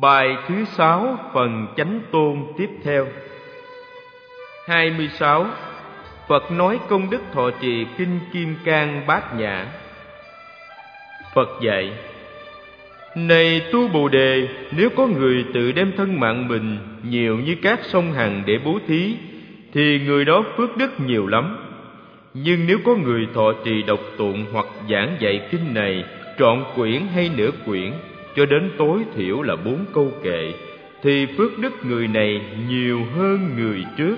Bài thứ 6 phần chánh tôn tiếp theo. 26. Phật nói công đức thọ trì kinh Kim Cang Bát Nhã. Phật dạy: Này tu Bồ Đề, nếu có người tự đem thân mạng mình nhiều như các sông Hằng để bố thí, thì người đó phước đức nhiều lắm. Nhưng nếu có người thọ trì đọc tụng hoặc giảng dạy kinh này trọn quyển hay nửa quyển, cho đến tối thiểu là 4 câu kệ, thì phước đức người này nhiều hơn người trước.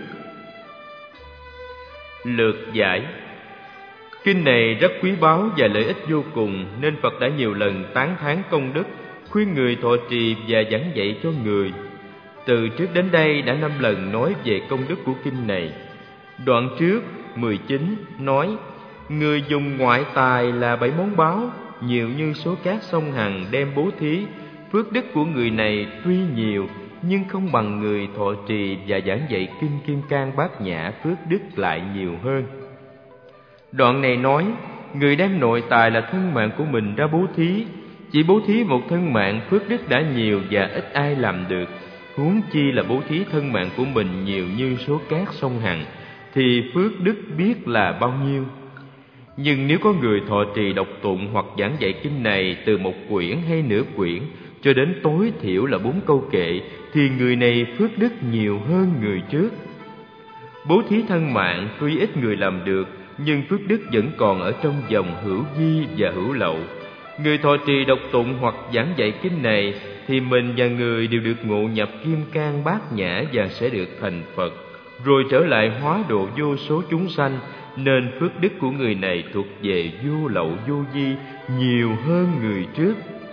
Lược giải: Kinh này rất quý báu và lợi ích vô cùng, nên Phật đã nhiều lần tán thán công đức, khuyên người thọ trì và giảng dạy cho người. Từ trước đến đây đã 5 lần nói về công đức của kinh này. Đoạn trước 19 nói: Người dùng ngoại tài là 7 món báu, nhiều như số cát sông Hằng đem bố thí, phước đức của người này tuy nhiều, nhưng không bằng người thọ trì và giảng dạy kinh Kim Cang Bát Nhã phước đức lại nhiều hơn. Đoạn này nói: Người đem nội tài là thân mạng của mình ra bố thí, chỉ bố thí một thân mạng phước đức đã nhiều và ít ai làm được, huống chi là bố thí thân mạng của mình nhiều như số cát sông Hằng, thì phước đức biết là bao nhiêu. Nhưng nếu có người thọ trì đọc tụng hoặc giảng dạy kinh này từ 1 quyển hay nửa quyển, cho đến tối thiểu là 4 câu kệ, thì người này phước đức nhiều hơn người trước. Bố thí thân mạng tuy ít người làm được, nhưng phước đức vẫn còn ở trong dòng hữu vi và hữu lậu. Người thọ trì đọc tụng hoặc giảng dạy kinh này, thì mình và người đều được ngộ nhập Kim Cang Bát Nhã và sẽ được thành Phật, rồi trở lại hóa độ vô số chúng sanh, nên phước đức của người này thuộc về vô lậu vô vi nhiều hơn người trước.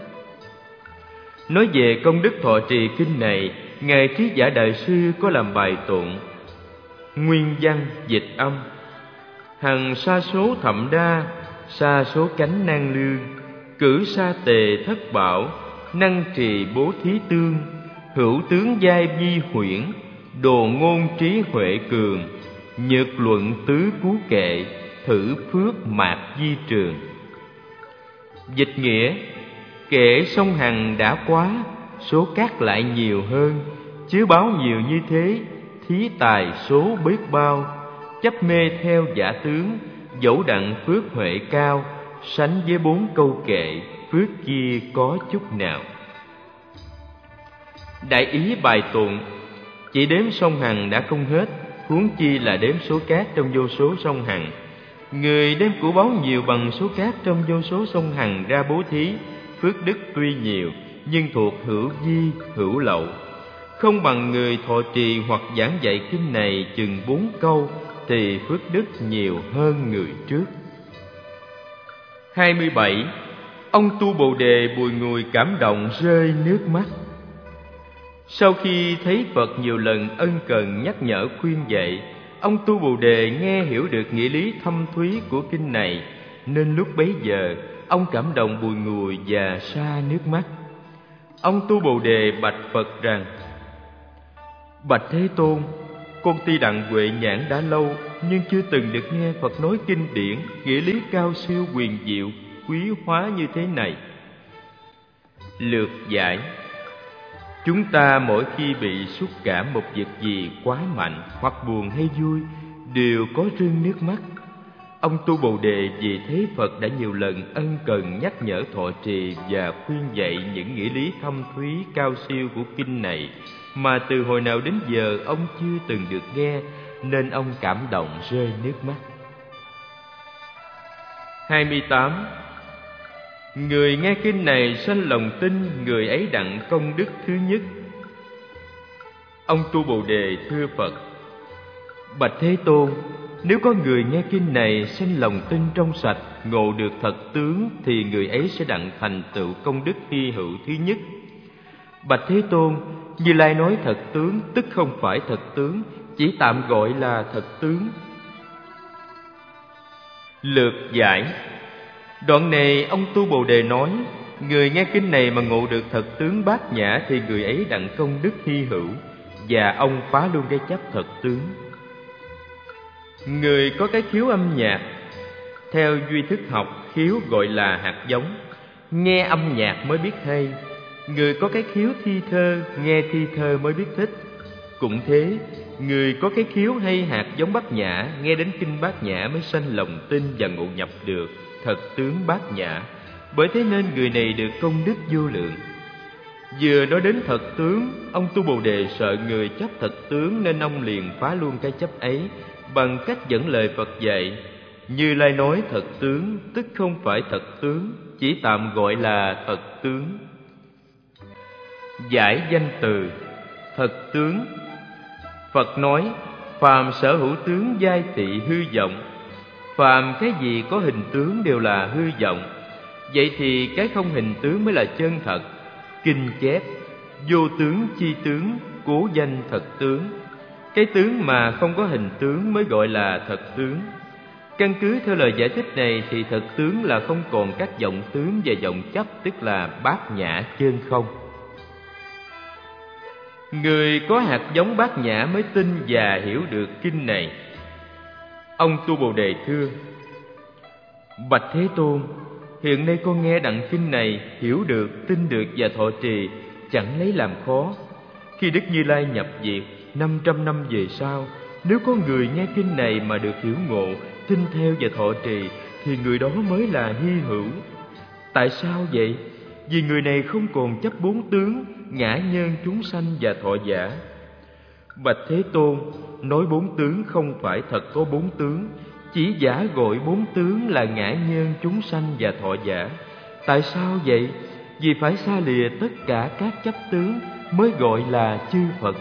Nói về công đức thọ trì kinh này, Ngài Trí Giả Đại Sư có làm bài tụng. Nguyên văn dịch âm: Hằng sa số thậm đa, sa số cánh nan lương, cử sa tề thất bảo, năng trì bố thí tương, hữu tướng giai vi huyễn, đồ ngôn trí huệ cường, nhược luận tứ cú kệ, thử phước mạc di trường. Dịch nghĩa: Kệ sông Hằng đã quá, số cát lại nhiều hơn, chứa báu nhiều như thế, thí tài số biết bao, chấp mê theo giả tướng, dẫu đặng phước huệ cao, sánh với 4 câu kệ, phước kia có chút nào. Đại ý bài tụng: Chỉ đếm sông Hằng đã không hết, huống chi là đếm số cát trong vô số sông Hằng. Người đem của báu nhiều bằng số cát trong vô số sông Hằng ra bố thí, phước đức tuy nhiều, nhưng thuộc hữu vi, hữu lậu. Không bằng người thọ trì hoặc giảng dạy kinh này chừng 4 câu, thì phước đức nhiều hơn người trước. 27. Ông tu Bồ Đề bùi ngùi cảm động rơi nước mắt. Sau khi thấy Phật nhiều lần ân cần nhắc nhở khuyên dạy, ông tu Bồ Đề nghe hiểu được nghĩa lý thâm thúy của kinh này, nên lúc bấy giờ ông cảm động bùi ngùi và sa nước mắt. Ông tu Bồ Đề bạch Phật rằng: Bạch Thế Tôn, con tuy đặng huệ nhãn đã lâu, nhưng chưa từng được nghe Phật nói kinh điển nghĩa lý cao siêu huyền diệu quý hóa như thế này. Lược giải: Chúng ta mỗi khi bị xúc cảm một việc gì quá mạnh, hoặc buồn hay vui, đều có rưng nước mắt. Ông tu Bồ Đề vì thế Phật đã nhiều lần ân cần nhắc nhở thọ trì và khuyên dạy những nghĩa lý thâm thúy cao siêu của kinh này, mà từ hồi nào đến giờ ông chưa từng được nghe, nên ông cảm động rơi nước mắt. 28. Người nghe kinh này sanh lòng tin, người ấy đặng công đức thứ nhất. Ông tu Bồ Đề thưa Phật: Bạch Thế Tôn, nếu có người nghe kinh này sanh lòng tin trong sạch, ngộ được thật tướng, thì người ấy sẽ đặng thành tựu công đức hy hữu thứ nhất. Bạch Thế Tôn, Như Lai nói thật tướng tức không phải thật tướng, chỉ tạm gọi là thật tướng. Lược giải: Đoạn này ông tu Bồ Đề nói, người nghe kinh này mà ngộ được thật tướng bát nhã, thì người ấy đặng công đức hy hữu, và ông phá luôn cái chấp thật tướng. Người có cái khiếu âm nhạc, theo duy thức học, khiếu gọi là hạt giống, nghe âm nhạc mới biết hay. người có cái khiếu thi thơ, nghe thi thơ mới biết thích. Cũng thế, người có cái khiếu hay hạt giống Bát Nhã, nghe đến kinh Bát Nhã mới sanh lòng tin và ngộ nhập được thật tướng Bát Nhã. Bởi thế nên người này được công đức vô lượng. Vừa nói đến thật tướng, ông Tu Bồ Đề sợ người chấp thật tướng nên ông liền phá luôn cái chấp ấy bằng cách dẫn lời Phật dạy. Như Lai nói thật tướng tức không phải thật tướng, chỉ tạm gọi là thật tướng. Giải danh từ thật tướng. Phật nói phàm sở hữu tướng giai tị hư vọng. Phàm cái gì có hình tướng đều là hư vọng. Vậy thì cái không hình tướng mới là chân thật. Kinh chép vô tướng chi tướng, cố danh thật tướng. Cái tướng mà không có hình tướng mới gọi là thật tướng. Căn cứ theo lời giải thích này thì thật tướng là không còn các vọng tướng và vọng chấp, tức là bát nhã chân không. Người có hạt giống bát nhã mới tin và hiểu được kinh này. Ông Tu Bồ Đề thưa: Bạch Thế Tôn, hiện nay con nghe đặng kinh này, hiểu được, tin được và thọ trì, chẳng lấy làm khó. Khi Đức Như Lai nhập diệt 500 năm về sau, nếu có người nghe kinh này mà được hiểu ngộ, tin theo và thọ trì, thì người đó mới là hy hữu. Tại sao vậy? Vì người này không còn chấp bốn tướng, ngã nhân, chúng sanh và thọ giả. Bạch Thế Tôn, nói bốn tướng không phải thật có bốn tướng, chỉ giả gọi bốn tướng là ngã nhân, chúng sanh và thọ giả. Tại sao vậy? Vì phải xa lìa tất cả các chấp tướng mới gọi là chư Phật.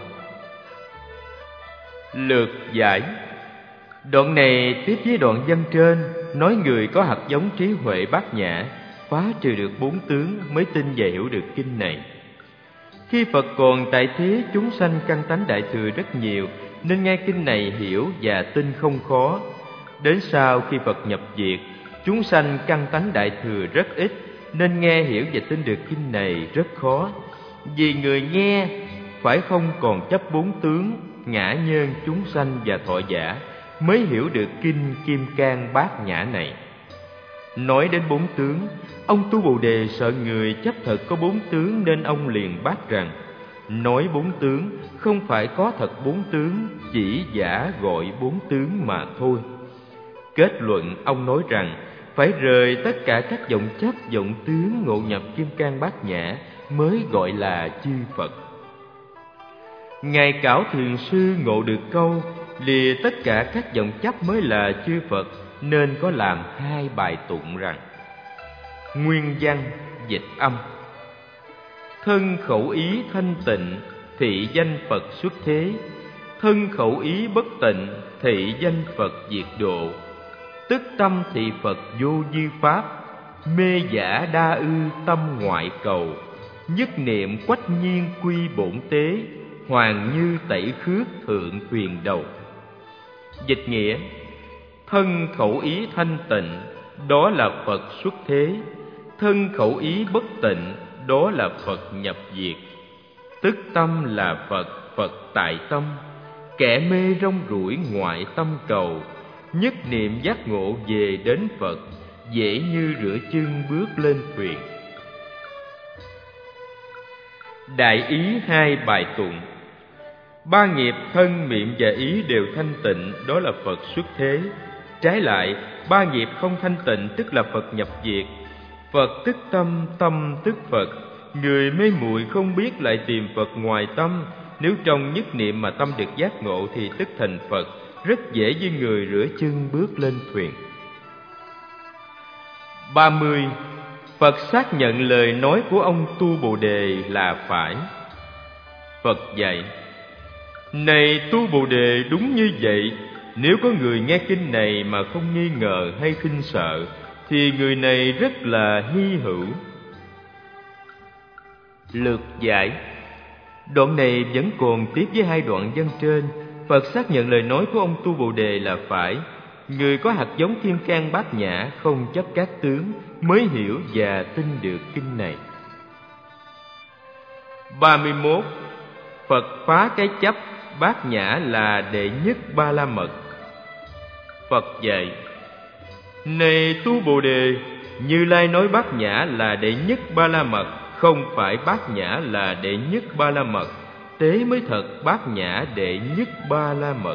Lược giải. Đoạn này tiếp với đoạn văn trên, nói người có hạt giống trí huệ bát nhã, phá trừ được bốn tướng mới tin và hiểu được kinh này. Khi Phật còn tại thế, chúng sanh căn tánh đại thừa rất nhiều, nên nghe kinh này hiểu và tin không khó. Đến sau khi Phật nhập diệt, chúng sanh căn tánh đại thừa rất ít, nên nghe hiểu và tin được kinh này rất khó. Vì người nghe phải không còn chấp bốn tướng, ngã nhân, chúng sanh và thọ giả, mới hiểu được kinh Kim Cang Bát Nhã này. Nói đến bốn tướng, ông Tu Bồ Đề sợ người chấp thật có bốn tướng, nên ông liền bác rằng nói bốn tướng không phải có thật bốn tướng, chỉ giả gọi bốn tướng mà thôi. Kết luận ông nói rằng phải rời tất cả các vọng chấp, vọng tướng, ngộ nhập Kim Cang Bát Nhã mới gọi là chư Phật. Ngài Cảo Thiền Sư ngộ được câu lìa tất cả các vọng chấp mới là chư Phật, nên có làm hai bài tụng rằng: Nguyên văn dịch âm. Thân khẩu ý thanh tịnh, thị danh Phật xuất thế. Thân khẩu ý bất tịnh, thị danh Phật diệt độ. Tức tâm thị Phật vô dư pháp, mê giả đa ư tâm ngoại cầu. Nhất niệm quách nhiên quy bổn tế, hoàng như tẩy khước thượng thuyền đầu. Dịch nghĩa: thân khẩu ý thanh tịnh, đó là Phật xuất thế. Thân khẩu ý bất tịnh, đó là Phật nhập diệt. Tức tâm là Phật, Phật tại tâm. Kẻ mê rong ruổi ngoại tâm cầu, nhất niệm giác ngộ về đến Phật, dễ như rửa chân bước lên thuyền. Đại ý hai bài tụng. Ba nghiệp thân, miệng và ý đều thanh tịnh, đó là Phật xuất thế. Trái lại, ba nghiệp không thanh tịnh, tức là Phật nhập diệt. Phật tức tâm, tâm tức Phật. Người mê muội không biết lại tìm Phật ngoài tâm. Nếu trong nhất niệm mà tâm được giác ngộ thì tức thành Phật, rất dễ như người rửa chân bước lên thuyền. 30. Phật xác nhận lời nói của ông Tu Bồ Đề là phải. Phật dạy: Này Tu Bồ Đề, đúng như vậy. Nếu có người nghe kinh này mà không nghi ngờ hay khinh sợ, thì người này rất là hy hữu. Lược giải. Đoạn này vẫn còn tiếp với hai đoạn văn trên. Phật xác nhận lời nói của ông Tu Bồ Đề là phải. Người có hạt giống Kim Cang Bát Nhã, không chấp các tướng, mới hiểu và tin được kinh này. 31. Phật phá cái chấp Bát Nhã là đệ nhất Ba La Mật. Phật dạy: Này Tu Bồ Đề, Như Lai nói Bát Nhã là đệ nhất Ba La Mật, không phải Bát Nhã là đệ nhất Ba La Mật, tế mới thật Bát Nhã đệ nhất Ba La Mật.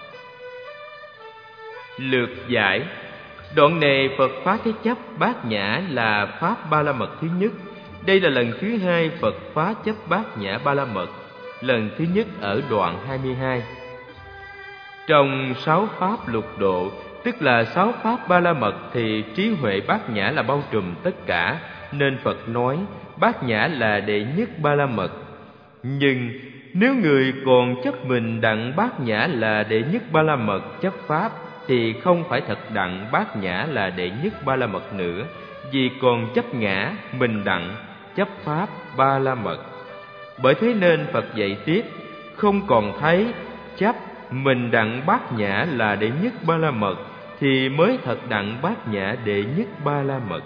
Lược giải. Đoạn này Phật phá cái chấp Bát Nhã là pháp Ba La Mật thứ nhất. Đây là lần thứ hai Phật phá chấp Bát Nhã Ba La Mật, lần thứ nhất ở đoạn 22. Trong 6 pháp lục độ, tức là 6 pháp Ba La Mật, thì trí huệ Bát Nhã là bao trùm tất cả, nên Phật nói Bát Nhã là đệ nhất Ba La Mật. Nhưng nếu người còn chấp mình đặng Bát Nhã là đệ nhất Ba La Mật chấp pháp, thì không phải thật đặng Bát Nhã là đệ nhất Ba La Mật nữa, vì còn chấp ngã mình đặng chấp pháp Ba La Mật. Bởi thế nên Phật dạy tiếp, không còn thấy chấp mình đặng Bát Nhã là đệ nhất Ba La Mật, thì mới thật đặng Bát Nhã đệ nhất Ba La Mật.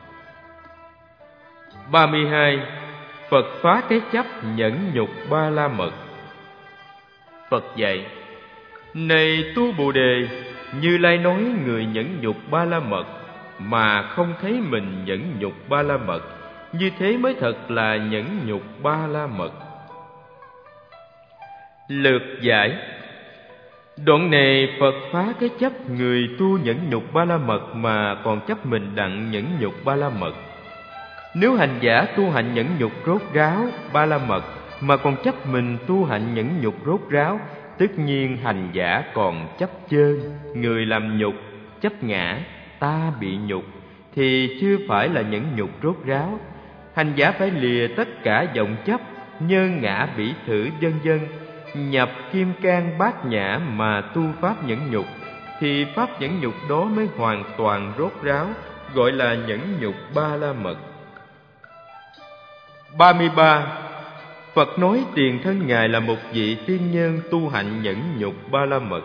32. Phật phá cái chấp nhẫn nhục Ba La Mật. Phật dạy: Này tu Bồ Đề, Như Lai nói người nhẫn nhục Ba La Mật mà không thấy mình nhẫn nhục Ba La Mật, như thế mới thật là nhẫn nhục Ba La Mật. Lược giải. Đoạn này Phật phá cái chấp người tu nhẫn nhục Ba La Mật mà còn chấp mình đặng nhẫn nhục Ba La Mật. Nếu hành giả tu hành nhẫn nhục rốt ráo Ba La Mật mà còn chấp mình tu hành nhẫn nhục rốt ráo, tất nhiên hành giả còn chấp chơn, người làm nhục, chấp ngã, ta bị nhục, thì chưa phải là nhẫn nhục rốt ráo. Hành giả phải lìa tất cả vọng chấp, nhân ngã bỉ thử vân vân, nhập kim cang Bát Nhã mà tu pháp nhẫn nhục, thì pháp nhẫn nhục đó mới hoàn toàn rốt ráo, gọi là nhẫn nhục Ba La Mật. 33. Phật nói tiền thân Ngài là một vị tiên nhân tu hạnh nhẫn nhục Ba La Mật.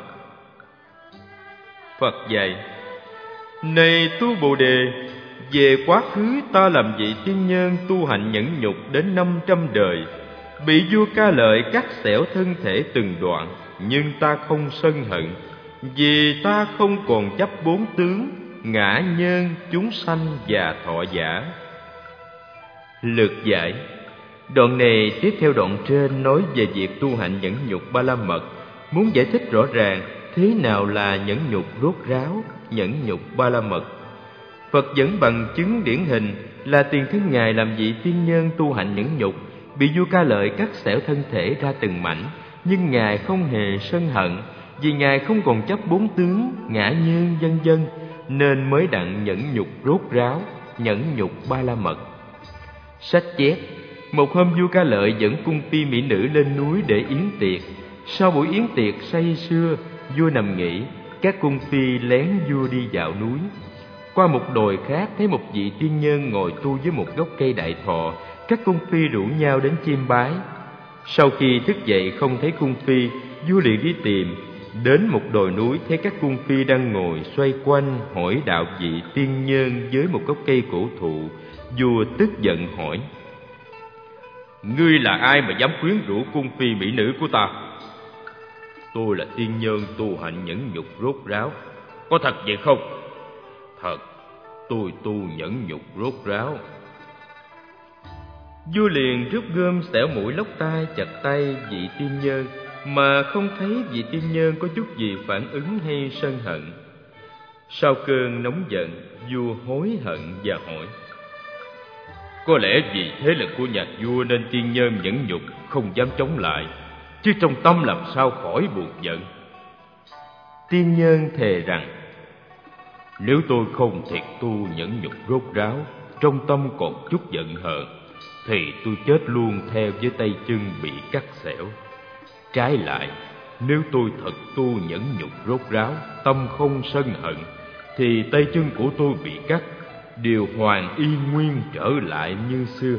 Phật dạy: Này tu Bồ Đề, về quá khứ ta làm vị tiên nhân tu hạnh nhẫn nhục đến 500 đời, bị vua Ca Lợi cắt xẻo thân thể từng đoạn, nhưng ta không sân hận, vì ta không còn chấp 4 tướng: ngã, nhân, chúng sanh và thọ giả. Lược giải. Đoạn này tiếp theo đoạn trên nói về việc tu hạnh nhẫn nhục Ba La Mật, muốn giải thích rõ ràng thế nào là nhẫn nhục rốt ráo, nhẫn nhục Ba La Mật. Phật dẫn bằng chứng điển hình là tiền thân Ngài làm vị tiên nhân tu hạnh nhẫn nhục, bị vua Ca Lợi cắt xẻo thân thể ra từng mảnh, nhưng Ngài không hề sân hận, vì Ngài không còn chấp 4 tướng, ngã nhân vân vân, nên mới đặng nhẫn nhục rốt ráo, nhẫn nhục Ba La Mật. Sách chép: Một hôm vua Ca Lợi dẫn cung phi mỹ nữ lên núi để yến tiệc. Sau buổi yến tiệc say sưa, vua nằm nghỉ, các cung phi lén vua đi dạo núi. Qua một đồi khác thấy một vị tiên nhân ngồi tu dưới một gốc cây đại thọ, các cung phi rủ nhau đến chiêm bái. Sau khi thức dậy không thấy cung phi, vua liền đi tìm. Đến một đồi núi thấy các cung phi đang ngồi xoay quanh hỏi đạo vị tiên nhân dưới một gốc cây cổ thụ. Vua tức giận hỏi: Ngươi là ai mà dám quyến rũ cung phi mỹ nữ của ta? Tôi là tiên nhân tu hạnh nhẫn nhục rốt ráo. Có thật vậy không? Thật, tôi tu nhẫn nhục rốt ráo. Vua liền rút gươm xẻo mũi lốc tai chặt tay vị tiên nhân, mà không thấy vị tiên nhân có chút gì phản ứng hay sân hận. Sau cơn nóng giận, vua hối hận và hỏi: Có lẽ vì thế lực của nhà vua nên tiên nhân nhẫn nhục không dám chống lại, chứ trong tâm làm sao khỏi buồn giận. Tiên nhân thề rằng: Nếu tôi không thiệt tu nhẫn nhục rốt ráo, trong tâm còn chút giận hờn, thì tôi chết luôn theo với tay chân bị cắt xẻo. Trái lại, nếu tôi thật tu nhẫn nhục rốt ráo, tâm không sân hận, thì tay chân của tôi bị cắt đều hoàn y nguyên trở lại như xưa.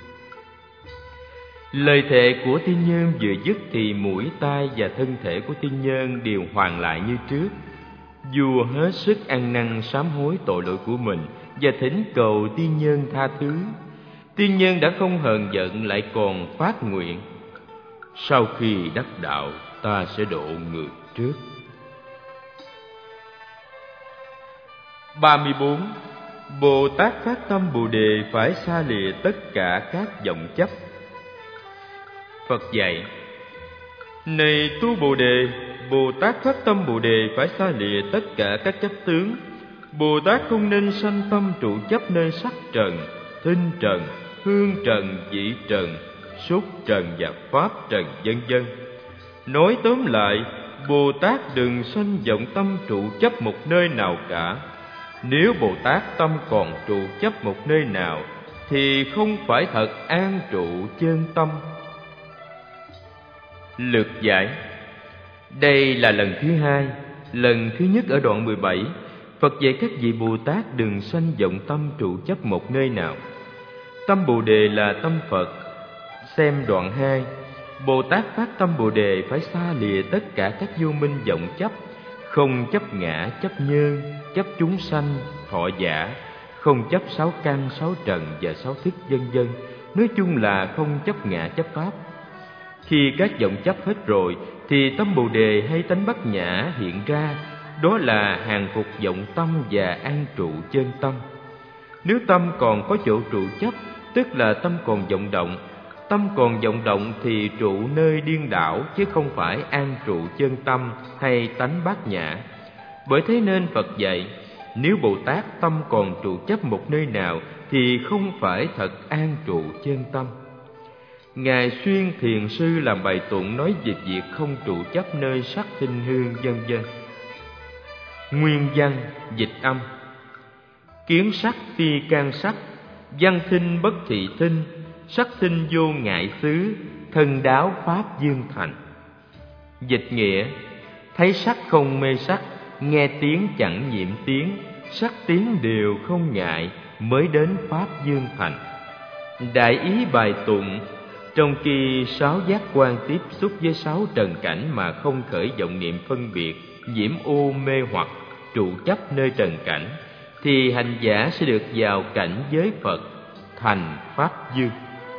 Lời thệ của tiên nhân vừa dứt thì mũi, tai và thân thể của tiên nhân đều hoàn lại như trước. Vua hết sức ăn năn sám hối tội lỗi của mình và thỉnh cầu tiên nhân tha thứ. Tiên nhân đã không hờn giận lại còn phát nguyện: Sau khi đắc đạo, ta sẽ độ người trước. 34. Bồ Tát phát tâm Bồ Đề phải xa lìa tất cả các vọng chấp. Phật dạy: Này tu Bồ Đề, Bồ Tát phát tâm Bồ Đề phải xa lìa tất cả các chấp tướng. Bồ Tát không nên sanh tâm trụ chấp nơi sắc trần, thinh trần, hương trần, vị trần, xúc trần và pháp trần, vân vân. Nói tóm lại, Bồ Tát đừng sanh vọng tâm trụ chấp một nơi nào cả. Nếu Bồ Tát tâm còn trụ chấp một nơi nào thì không phải thật an trụ chân tâm. Lược giải. Đây là lần thứ hai. Lần thứ nhất ở đoạn 17, Phật dạy các vị Bồ Tát đừng sanh vọng tâm trụ chấp một nơi nào. Tâm Bồ Đề là tâm Phật. Xem đoạn 2. Bồ Tát phát tâm Bồ Đề phải xa lìa tất cả các vô minh vọng chấp, không chấp ngã, chấp nhân, chấp chúng sanh, thọ giả, không chấp sáu căn, sáu trần và sáu thức, vân vân. Nói chung là không chấp ngã, chấp pháp. Khi các vọng chấp hết rồi thì tâm Bồ Đề hay tánh Bát Nhã hiện ra. Đó là hàng phục vọng tâm và an trụ chân tâm. Nếu tâm còn có chỗ trụ chấp, tức là tâm còn vọng động. Tâm còn vọng động thì trụ nơi điên đảo, chứ không phải an trụ chân tâm hay tánh Bát Nhã. Bởi thế nên Phật dạy, nếu Bồ Tát tâm còn trụ chấp một nơi nào thì không phải thật an trụ chân tâm. Ngài Xuyên Thiền Sư làm bài tụng nói về việc không trụ chấp nơi sắc, thinh, hương, vân vân. Nguyên văn dịch âm: Kiến sắc phi can sắc, văn thinh bất thị thinh, sắc thinh vô ngại xứ, thân đáo pháp dương thành. Dịch nghĩa: thấy sắc không mê sắc, nghe tiếng chẳng nhiễm tiếng, sắc tiếng đều không ngại, mới đến pháp dương thành. Đại ý bài tụng: trong khi sáu giác quan tiếp xúc với sáu trần cảnh mà không khởi vọng niệm phân biệt, nhiễm ô mê hoặc, trụ chấp nơi trần cảnh, thì hành giả sẽ được vào cảnh giới Phật, thành pháp dương.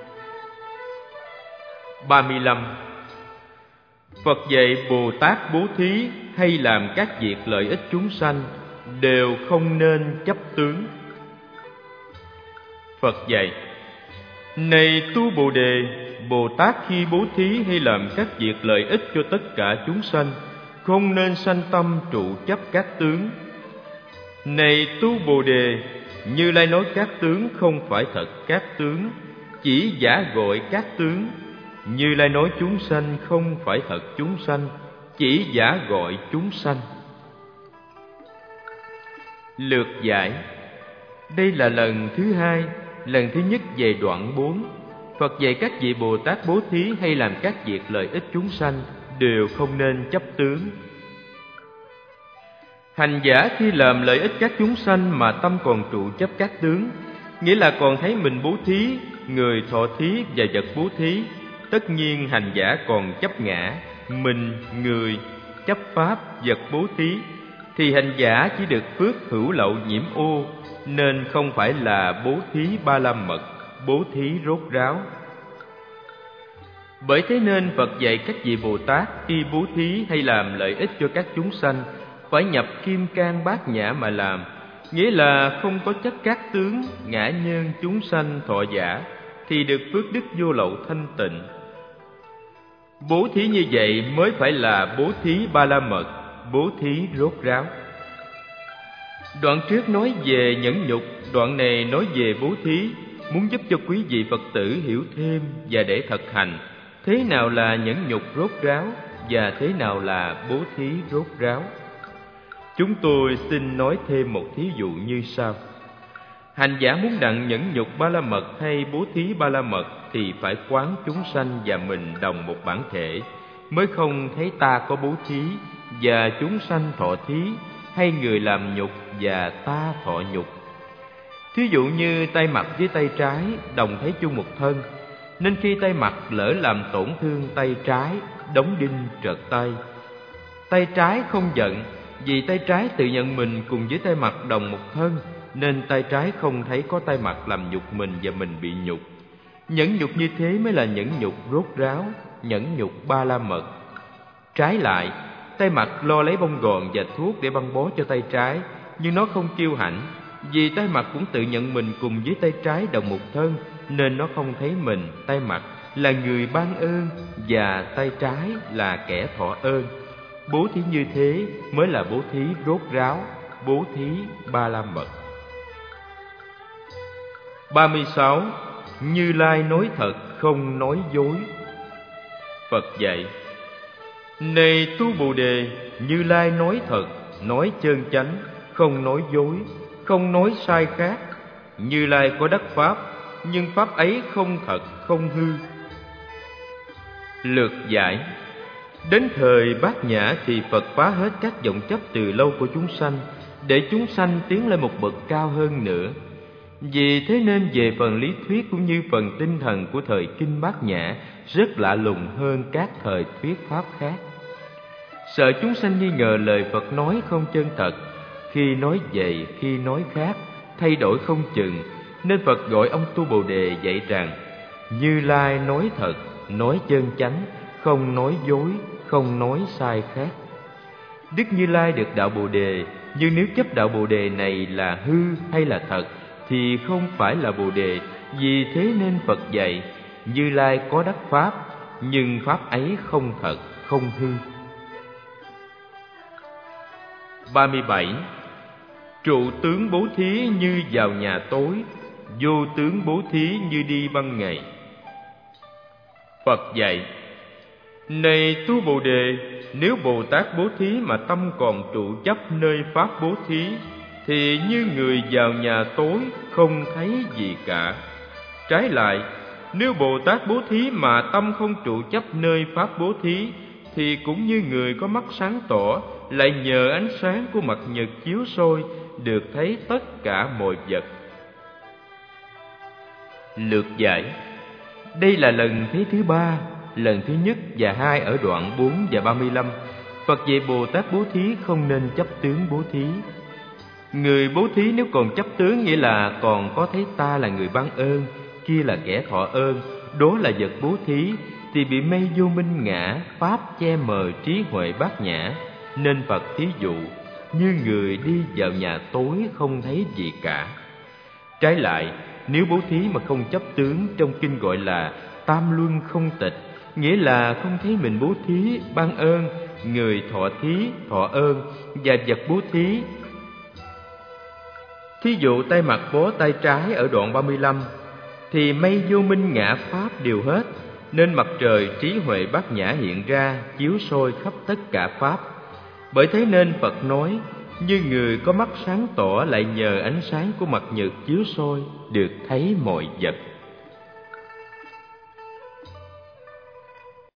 35. Phật dạy Bồ Tát bố thí hay làm các việc lợi ích chúng sanh đều không nên chấp tướng. Phật dạy: Này tu Bồ Đề, Bồ Tát khi bố thí hay làm các việc lợi ích cho tất cả chúng sanh, không nên sanh tâm trụ chấp các tướng. Này tu Bồ Đề, Như Lai nói các tướng không phải thật các tướng, chỉ giả gọi các tướng. Như Lai nói chúng sanh không phải thật chúng sanh, chỉ giả gọi chúng sanh. Lược giải. Đây là lần thứ hai. Lần thứ nhất về đoạn 4, Phật dạy các vị Bồ Tát bố thí hay làm các việc lợi ích chúng sanh đều không nên chấp tướng. Hành giả khi làm lợi ích các chúng sanh mà tâm còn trụ chấp các tướng, nghĩa là còn thấy mình bố thí, người thọ thí và vật bố thí. Tất nhiên hành giả còn chấp ngã, mình, người, chấp pháp, vật bố thí, thì hành giả chỉ được phước hữu lậu nhiễm ô, nên không phải là bố thí ba la mật, bố thí rốt ráo. Bởi thế nên Phật dạy các vị Bồ Tát khi bố thí hay làm lợi ích cho các chúng sanh phải nhập kim cang bát nhã mà làm, nghĩa là không có chấp các tướng, ngã nhân, chúng sanh, thọ giả, thì được phước đức vô lậu thanh tịnh. Bố thí như vậy mới phải là bố thí ba la mật, bố thí rốt ráo. Đoạn trước nói về nhẫn nhục, đoạn này nói về bố thí, muốn giúp cho quý vị Phật tử hiểu thêm và để thực hành thế nào là nhẫn nhục rốt ráo và thế nào là bố thí rốt ráo. Chúng tôi xin nói thêm một thí dụ như sau. Hành giả muốn đặng nhẫn nhục ba la mật hay bố thí ba la mật thì phải quán chúng sanh và mình đồng một bản thể, mới không thấy ta có bố thí và chúng sanh thọ thí, hay người làm nhục và ta thọ nhục. Thí dụ như tay mặt với tay trái đồng thấy chung một thân, nên khi tay mặt lỡ làm tổn thương tay trái, đóng đinh trật tay. Tay trái không giận, vì tay trái tự nhận mình cùng với tay mặt đồng một thân, nên tay trái không thấy có tay mặt làm nhục mình và mình bị nhục. Nhẫn nhục như thế mới là nhẫn nhục rốt ráo, nhẫn nhục ba la mật. Trái lại, tay mặt lo lấy bông gòn và thuốc để băng bó cho tay trái, nhưng nó không kiêu hãnh, Vì tay mặt cũng tự nhận mình cùng với tay trái đồng một thân, nên nó không thấy mình, tay mặt, là người ban ơn và tay trái là kẻ thọ ơn. Bố thí như thế mới là bố thí rốt ráo, bố thí ba la mật. 36. Như Lai nói thật, không nói dối. Phật dạy: Này tu Bồ Đề, Như Lai nói thật, nói chân chánh, không nói dối, không nói sai khác. Như Lai có đắc pháp, nhưng pháp ấy không thật, không hư. Lược giải: Đến thời Bát Nhã thì Phật phá hết các vọng chấp từ lâu của chúng sanh, để chúng sanh tiến lên một bậc cao hơn nữa. Vì thế nên về phần lý thuyết cũng như phần tinh thần của thời Kinh Bát Nhã rất lạ lùng hơn các thời thuyết pháp khác. Sợ chúng sanh nghi ngờ lời Phật nói không chân thật, khi nói vậy khi nói khác, thay đổi không chừng, nên Phật gọi ông tu Bồ Đề dạy rằng: Như Lai nói thật, nói chân chánh, không nói dối, không nói sai khác. Đức Như Lai được đạo Bồ Đề, nhưng nếu chấp đạo Bồ Đề này là hư hay là thật thì không phải là Bồ Đề. Vì thế nên Phật dạy: Như Lai có đắc pháp, nhưng pháp ấy không thật, không hư. 37. Trụ tướng bố thí như vào nhà tối, vô tướng bố thí như đi ban ngày. Phật dạy: Này tu Bồ Đề, nếu Bồ Tát bố thí mà tâm còn trụ chấp nơi pháp bố thí, thì như người vào nhà tối không thấy gì cả. Trái lại, nếu Bồ Tát bố thí mà tâm không trụ chấp nơi pháp bố thí, thì cũng như người có mắt sáng tỏ, lại nhờ ánh sáng của mặt nhật chiếu soi, được thấy tất cả mọi vật. Lược giải: Đây là lần thấy thứ ba, lần thứ nhất và hai ở đoạn 4 và 35. Phật dạy Bồ Tát bố thí không nên chấp tướng bố thí. Người bố thí nếu còn chấp tướng, nghĩa là còn có thấy ta là người ban ơn, kia là kẻ thọ ơn, đó là vật bố thí, thì bị mây vô minh ngã, pháp che mờ trí huệ bát nhã. Nên Phật thí dụ như người đi vào nhà tối không thấy gì cả. Trái lại, nếu bố thí mà không chấp tướng, trong kinh gọi là tam luân không tịch, nghĩa là không thấy mình bố thí, ban ơn, người thọ thí, thọ ơn và vật bố thí. Thí dụ tay mặt bó tay trái ở đoạn 35, thì mây vô minh ngã pháp đều hết, nên mặt trời trí huệ bát nhã hiện ra, chiếu soi khắp tất cả pháp. Bởi thế nên Phật nói: Như người có mắt sáng tỏ, lại nhờ ánh sáng của mặt nhật chiếu soi, được thấy mọi vật.